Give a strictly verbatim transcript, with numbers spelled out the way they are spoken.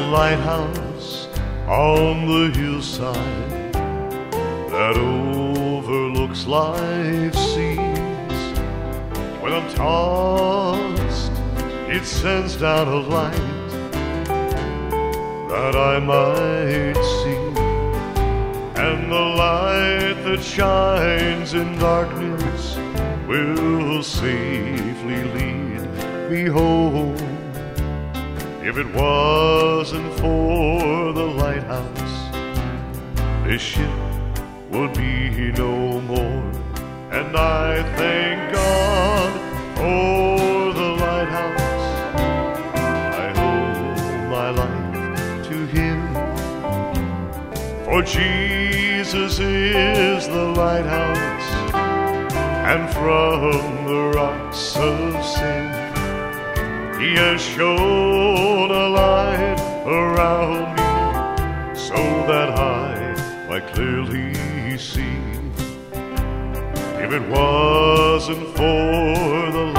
lighthouse on the hillside that overlooks life's seas. When I'm tossed, it sends down a light that I might see, and the light that shines in darkness will safely lead me home. If it wasn't for the lighthouse, this ship would be no more. And I thank God for the lighthouse. I owe my life to Him, for Jesus is the lighthouse, and from the rocks of sin He has shone a light around me, so that I might clearly see. If it wasn't for the